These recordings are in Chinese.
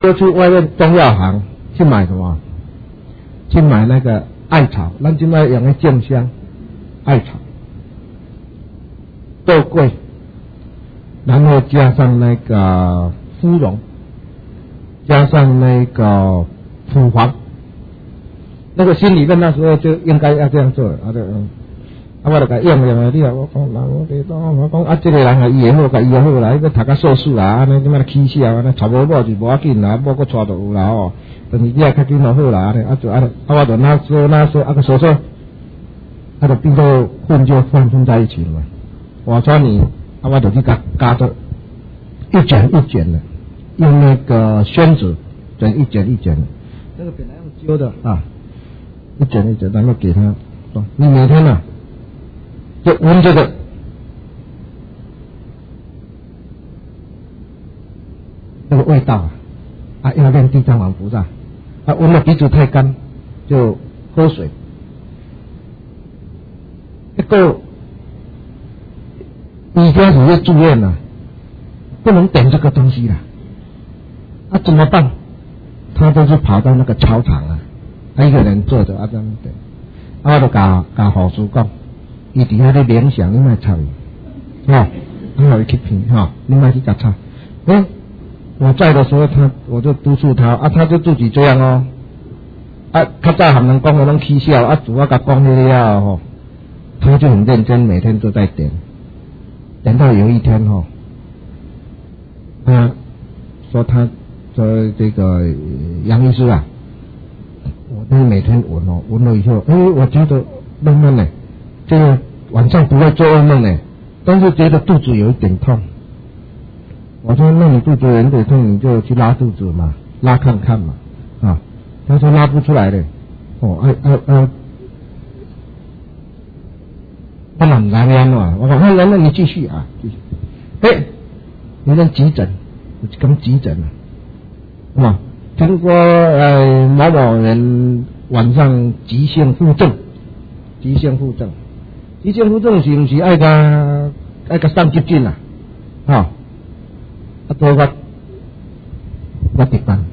就去外面中药行去买什么？去买那个艾草，咱现在养的酱香艾草，豆桂，然后加上那个芙蓉，加上那个蒲黄。那个心里面那时候就应该要这样做，我就甲用啊，你啊，我讲人我讲这个人啊，医会好，甲医好啦，个读甲硕士啦，安尼即摆起笑，安尼娶某就无要紧啦，某个娶就有啦哦。但是你啊较紧就好啦，安尼就我就那说个说，就变做混在一起了嘛。我说你我就去加做一卷一卷的，用那个宣纸卷一卷一卷的，那个本来用揪的啊，一卷一卷，然后给他说，你每天啊。就闻这个，那个味道要念地藏王菩萨，闻了鼻子太干，就喝水。一个你开始是住院了，不能点这个东西了，怎么办？他都是跑到那个操场一个人坐着这样点，我就甲护士讲。伊伫遐咧冥想，你莫插伊，你互伊去骗，你莫去甲插。我在的时候，我就督促他，他就自己这样哦。较早含人讲的拢起笑，自我甲讲迄了他就很认真，每天都在点到有一天他说这个杨医师啊，我都每天闻了以后，我觉得慢慢的。这个晚上不会做噩梦呢，但是觉得肚子有一点痛。我说那你肚子有点痛，你就去拉肚子嘛，拉看看嘛。他说拉不出来的。我蛮难嘛，我说那你继续继续。有人急诊，刚急诊了，听说某人晚上急性腹症。急性腹症是不是爱个送急诊多我值班，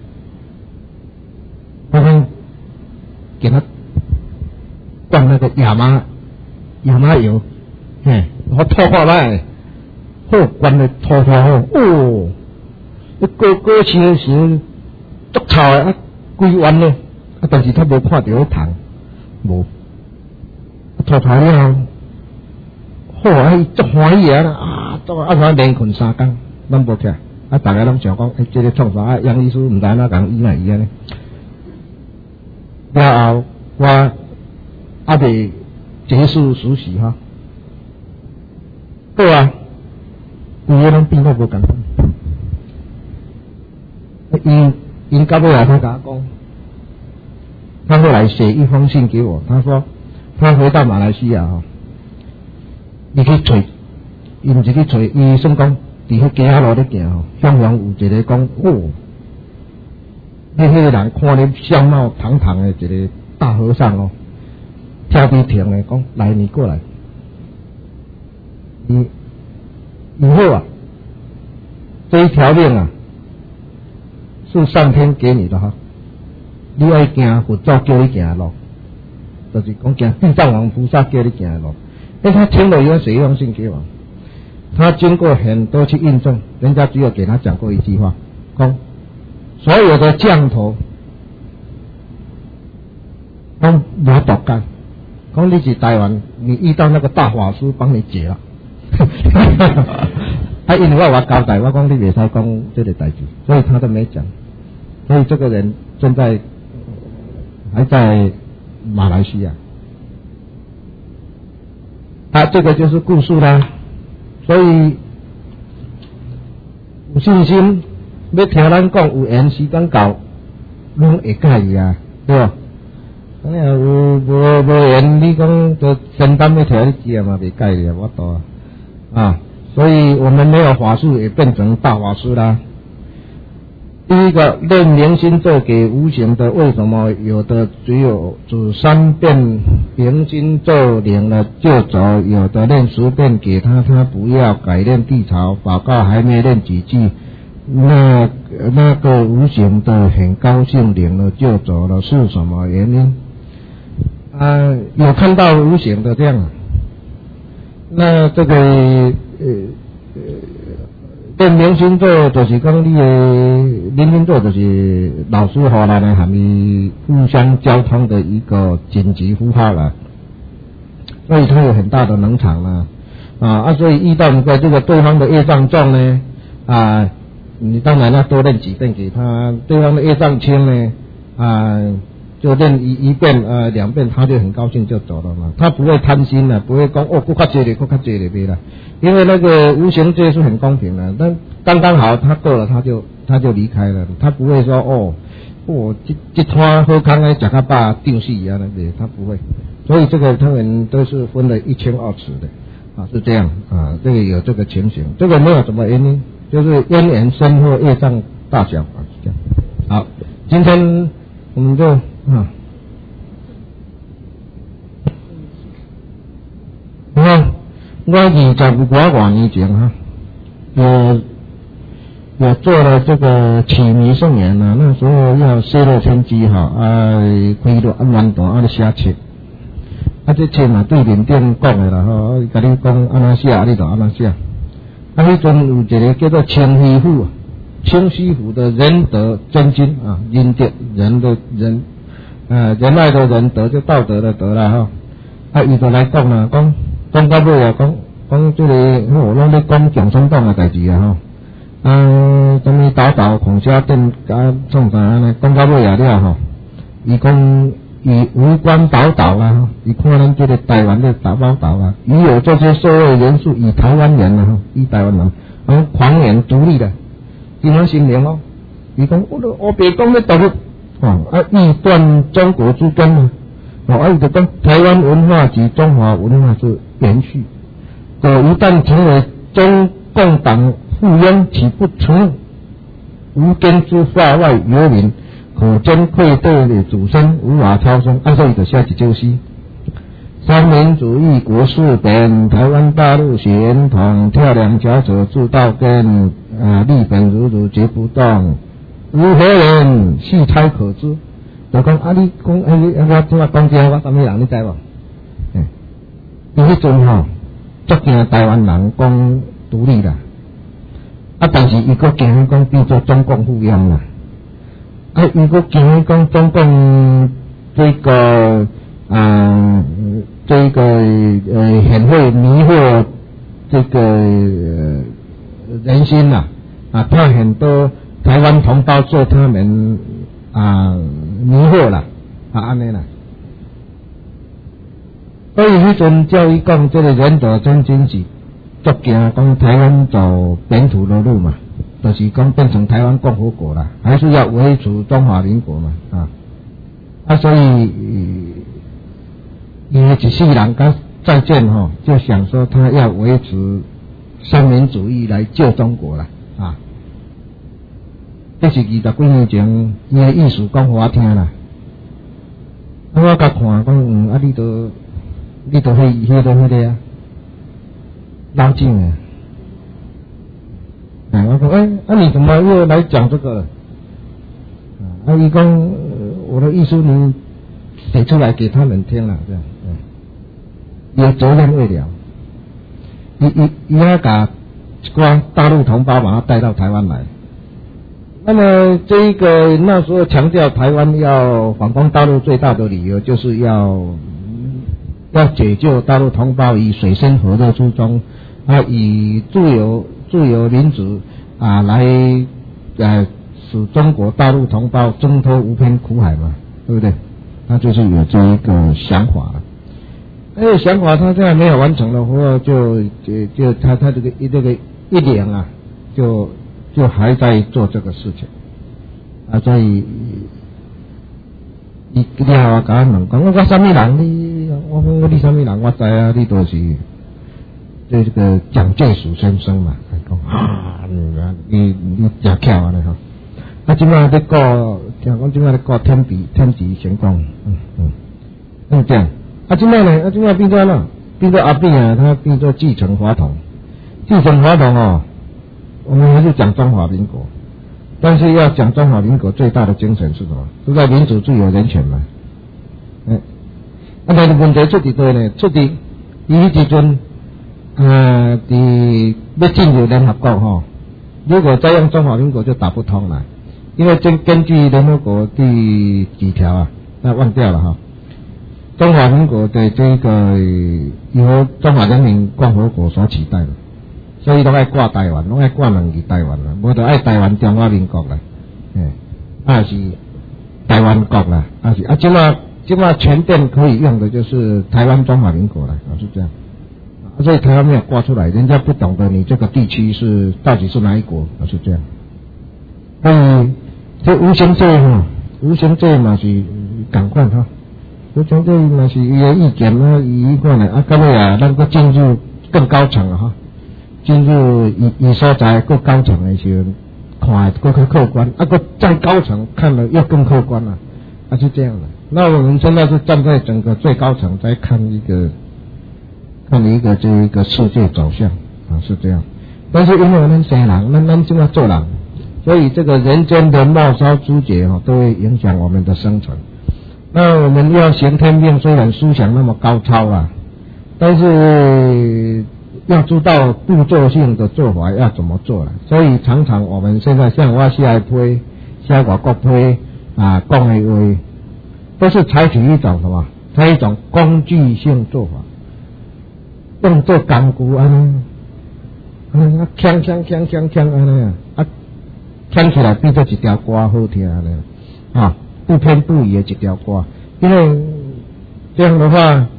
我讲给他灌那个亚麻油，我拖下来，好灌的拖下好，个想足臭的规弯呢，但是他无看到糖，无。拖出来了，好足欢喜我连困3天，拢无起来，大家拢想讲，这个创啥？杨医师唔知哪讲医呢？了后我未结束实习好规个拢变到无共款。因到尾来他甲我讲，他后来写一封信给我，他说。他回到马来西亚伊去找，伊毋是去找，伊算讲伫迄街仔路咧行向有一个讲你迄个人看你相貌堂堂的一个大和尚跳地停的讲，来你过来，你好这一条命是上天给你的你爱行佛祖叫你行的路。就是讲行地藏王菩萨叫你行的路，他听了以后写一封信给我，他经过很多去印证，人家只有给他讲过一句话，讲所有的降头都无毒干，讲你去台湾，你遇到那个大法师帮你解了，因为我交代，我讲你袂使讲这个代志，所以他都没讲，所以这个人现在还在马来西亚，这个就是故事啦。所以有信心，要听咱讲有缘，时间到，拢会介意对吧？有无缘，你讲就承担要听你讲嘛，袂介意我多所以我们没有法术也变成大法师啦。第一个练明心咒给无形的，为什么有的只有指3遍明心咒领了就走，有的练10遍给他不要改练地潮，祷告还没练几句那个无形的很高兴领了就走了，是什么原因？有看到无形的这样，那这个练明星座就是讲你的明星座就是老师和咱的含义互相交通的一个紧急符号了，所以它有很大的能场了所以遇到你的这个对方的业障重呢你当然要多练几遍给他，对方的业障轻呢就练一遍两遍，他就很高兴就走了嘛，他不会贪心了，不会讲哦，够这里够这里没了，因为那个无形界是很公平的，但刚刚好他够了，他就离开了，他不会说这摊好康的吃个饱丢死啊那个，他不会，所以这个他们都是分得一清二楚的是这样这个有这个情形，这个没有什么原因，就是因缘深或业障大小是这样。好，今天我们就你看我25多年前有做了这个取迷圣言那时候要泄露天机开到安大的写册这册嘛对面顶讲的啦甲你讲安怎写你就安怎写迄阵有一个叫做清虚府的仁德真经仁德人的人仁爱的仁，德就道德的德啦伊就来讲啦，讲到尾讲这个拢咧讲共产党的代志什么倒孔家店创啥安尼，讲到尾了伊讲伊无关倒伊看咱这个台湾的打包伊有这些社会元素，以台湾人以台湾人狂言独立的，今天新年伊讲我别讲咧独立异断中国之根伊就讲台湾文化及中华文化是延续，一旦成为中共党附庸，岂不成无根之化外游民，可见愧对的祖先，无法超生。所以就写一首诗：三民主义国事变，台湾大陆血统，跳梁小丑自道根立本如绝不动，如何人细猜可知？就讲你讲我怎啊讲这我什么人你知无？因迄阵足惊台湾人讲独立啦，但是伊佫惊讲变做中共附庸啦，伊佫惊讲中共这个很会迷惑这个人心啦怕很多台湾同胞做他们迷惑啦安尼啦。所以迄阵教育讲这个仁德真经是足惊讲台湾走本土的路嘛，就是讲变成台湾共和国啦，还是要维持中华民国嘛所以因为一世人跟再见就想说他要维持三民主义来救中国啦这是20几年前伊的意思讲给我听啦我甲看讲你都迄个捞劲我说你怎么又来讲这个伊讲我的意思你写出来给他们听了这样有责任未了伊要把一寡大陆同胞把他带到台湾来，那么这个那时候强调台湾要反攻大陆最大的理由就是要解救大陆同胞，以水深火热初衷以自由民主来使中国大陆同胞挣脱无边苦海嘛，对不对？他就是有这一个想法了。想法他现在没有完成的话，就他这个一年就还在做这个事情所以你我甲人讲我什么人我讲你什么人我知你都是这个蒋介石先生嘛，讲你真巧安尼现在在搞听讲现在在搞天地神功这样现在呢现在变做了变做阿扁他变做继承法统我们还是讲中华民国但是要讲中华民国最大的精神是什么？是在民主、自由、人权嘛。但是问题出伫对呢？出伫伊时阵，要进入联合国吼，如果再用中华民国就打不通了，因为根据联合国第几条啊？那忘掉了哈。中华民国的这个由中华人民共和国所取代的，所以都爱挂台湾，拢爱挂两个台湾啦，无就爱台湾中华民国啦，是台湾国啦，现在全店可以用的就是台湾中华民国了，是这样。所以台湾没有挂出来，人家不懂得你这个地区是到底是哪一国，是这样。所以这无形这嘛是赶快哈，无形这嘛是伊的意见啊，伊看咧到尾啊，咱个进入更高层了哈，进入伊所在更高层的时候，看更客观，个再高层看了又更客观了，是这样的。那我们现在是站在整个最高层在看一个这一个世界走向是这样。但是因为我们生人，咱就要做人，所以这个人间的末梢枝节都会影响我们的生存。那我们要行天命，虽然思想那么高超啊，但是要知道步骤性的做法要怎么做了。所以常常我们现在像我下批、下外国批讲的话，都是采取一种什么？采一种工具性做法，用做工具安尼，锵安尼锵起来变做一条歌好听安尼不偏不倚的一条歌。因为这样的话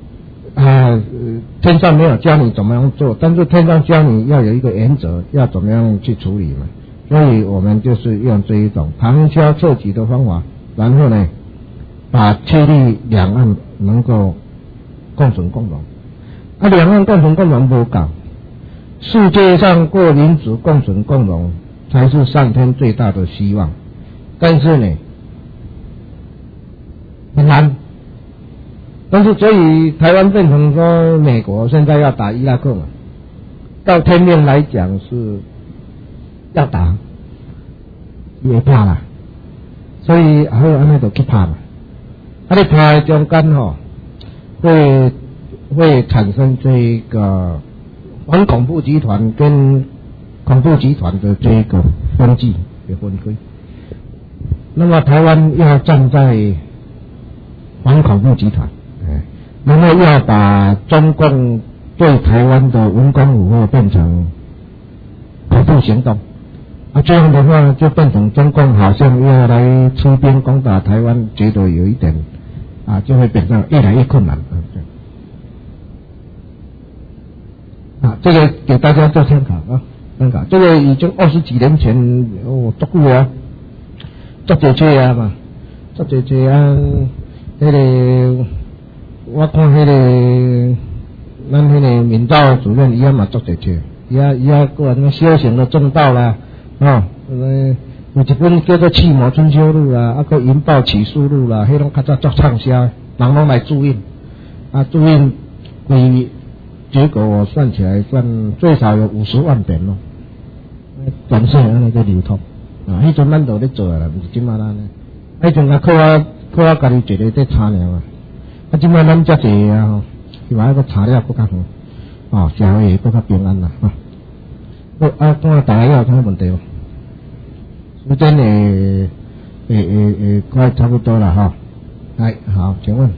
天上没有教你怎么样做，但是天上教你要有一个原则，要怎么样去处理嘛。所以我们就是用这一种旁敲侧击的方法，然后呢把确立两岸能够共存共荣。两岸共存共荣不够，世界上各民族共存共荣才是上天最大的希望。但是呢很难。但是所以台湾变成说美国现在要打伊拉克嘛，到天命来讲是要打，也怕啦，所以还有安尼就去怕嘛。你怕的中间会产生这个反恐怖集团跟恐怖集团的这个分际的分规。那么台湾要站在反恐怖集团，那么要把中共对台湾的文攻武吓变成恐怖行动这样的话就变成中共好像要来出兵攻打台湾，觉得有一点就会变成越来越困难这个给大家做参考参考。这个已经20几年前足久啊，足多册嘛，足多册那个我看那个咱那个民造主任伊嘛足多册，伊个人小型的正道啦有一本叫做《弃魔春秋录》啦，个《云豹起诉录》啦，迄种较早足畅销，人拢来注印注印结果我算起来最少有50万本咯，全世安尼个流通迄阵咱都咧做啦，毋是即摆咱咧，迄阵靠我家己一个在查尔即摆咱遮济是嘛个查了更较好社会更较平安啦看大家有啥问题无？时间快差不多了来好，请问。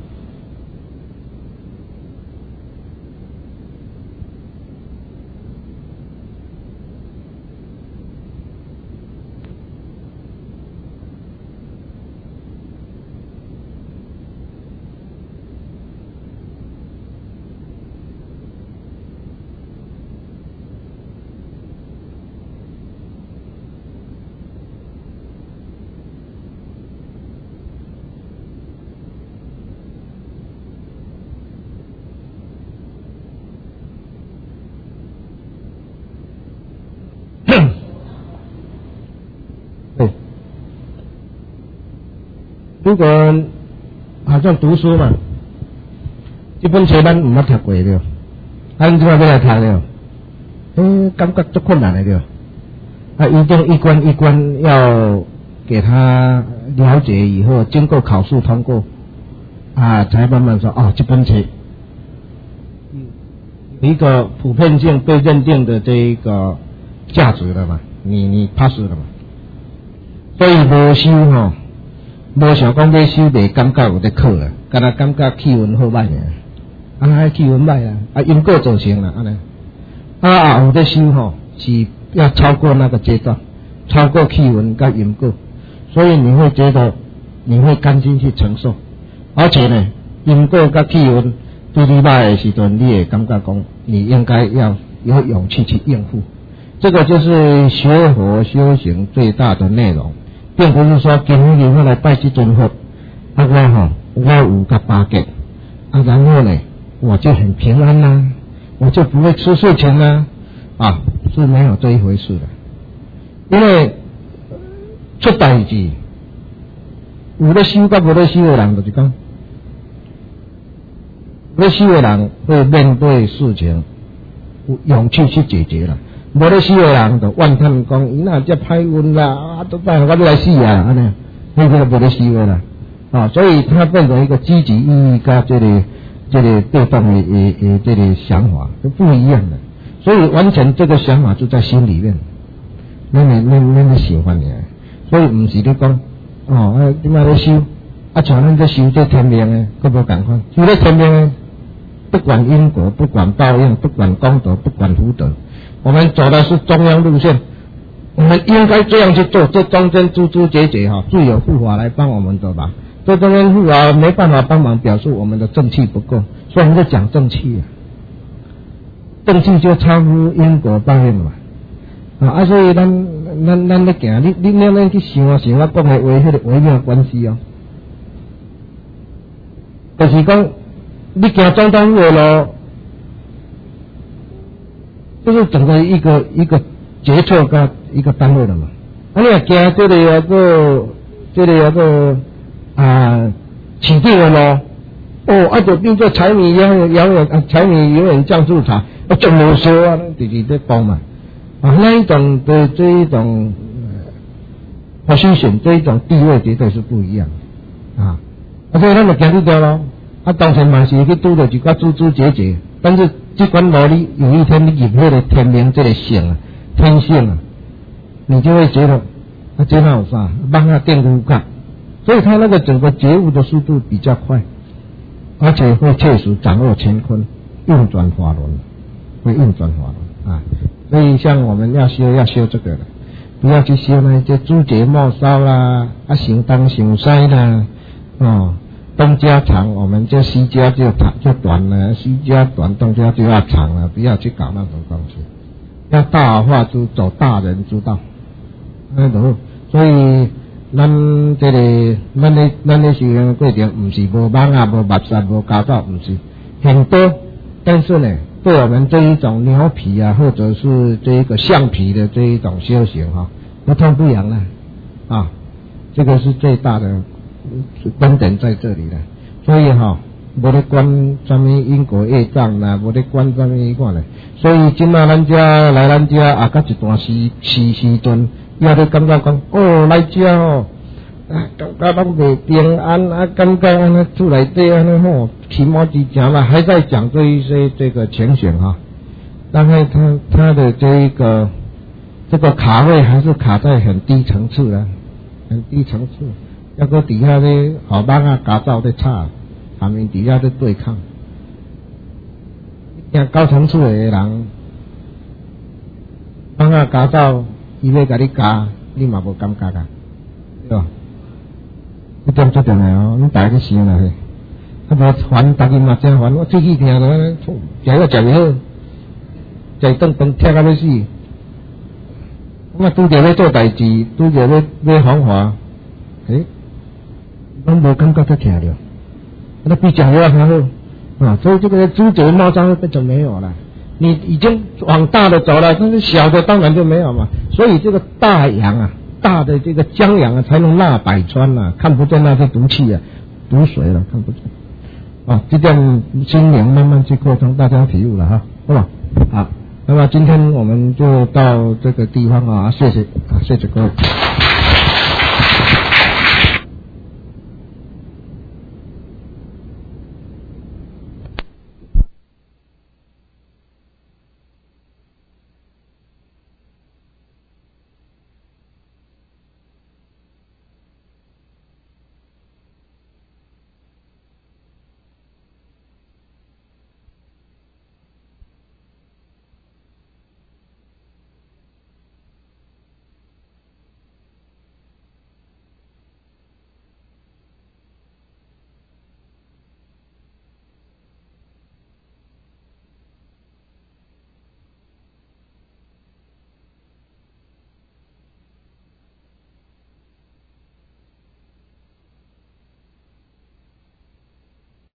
如果好像读书嘛，这本书咱唔捌读过咱即摆要来读了，感觉足困难的了。 一定一关一关要给他了解以后，经过考试通过才慢慢说这本书有一个普遍性被认定的这一个价值了嘛，你 pass 了嘛。所以无修无想讲要修袂感觉有在考啦，敢若感觉气温好歹尔，气温歹因果造成啦，安尼有在修是要超过那个阶段，超过气温跟因果，所以你会觉得你会甘心去承受，而且呢，因果跟气温对你歹的时阵，你也感觉讲你应该要有勇气去应付，这个就是学佛修行最大的内容。并不是说今天我来拜这尊佛，我有个八戒，然后呢，我就很平安啦，我就不会出事情啦，是没有这一回事的。因为出代志，有咧修跟无咧修的人就是讲，有咧修的人会面对事情有勇气去解决了。无咧死的人就怨叹讲，伊那只歹运啦，都拜我来死啊，安尼，那个无咧死的啦，所以它变成一个积极意义跟这个被动的这个想法是不一样的，所以完全这个想法就在心里面，那么喜欢你，所以唔是咧讲，点解咧修，像咱这修这天命的，佫无共款，修这天命的，不管因果，不管报应，不管功德，不管福德。我们走的是中央路线，我们应该这样去做，这中间诸结最有护法来帮我们的吧。这中间护法没办法帮忙，表示我们的正气不够，所以我们在讲正气正气就超乎因果报应嘛。所以咱咧行，你去想我讲的话，迄个微妙关系就是讲你行中东路的路。就是整个一个决策跟一个单位了嘛。你行这里有个起地的路，就变做柴米永远酱醋茶，就无说就是在讲嘛。那一种的这一种position，这一种地位绝对是不一样所以咱就行这条路，当然嘛是去拄到一寡诸结，但是这款路你有一天你入迄个天命这个性天性你就会觉得这哪有啥，帮他电工干，所以他那个整个觉悟的速度比较快，而且会确实掌握乾坤，运转法轮，所以像我们要修这个的，不要去修那些诸结末梢啦，行东行西啦，东家长，我们就西家就短了；西家短，东家就要长了。不要去搞那种东西，要大化走大人之道。所以咱的修行过程，不是无忙无目屎无家教，不是很多。但是呢，对我们这一种牛皮或者是这一个橡皮的这一种修行不痛不痒了这个是最大的观点在这里了，所以无咧管什么因果业障啦，无咧管什么迄款咧，所以今仔咱遮来咱遮到一段时阵，也咧感觉讲来遮感觉拢袂平安感觉安尼厝内底安尼起码之前啦，还在讲这一些这个情形大概他的这个卡位还是卡在很低层次的，很低层次。要搁底下咧，后帮家教咧吵，下面底下咧对抗。像高层次的人，帮家教，伊要甲你教，你嘛无感觉对吧？这点最重要你大家想下去，无烦，大家嘛真烦。我最去听了，食药食袂好，食顿饭忝到要死。拄着要做代志，拄着要方法，拢无感觉才听着，那比讲话还好所以这个诸结末梢就没有了。你已经往大的走了，但是小的当然就没有嘛。所以这个大洋大的这个江洋才能纳百川看不见那些毒气毒水了，看不见这点心灵慢慢去扩充，大家体悟了好不好？ 那么今天我们就到这个地方啊，谢谢各位。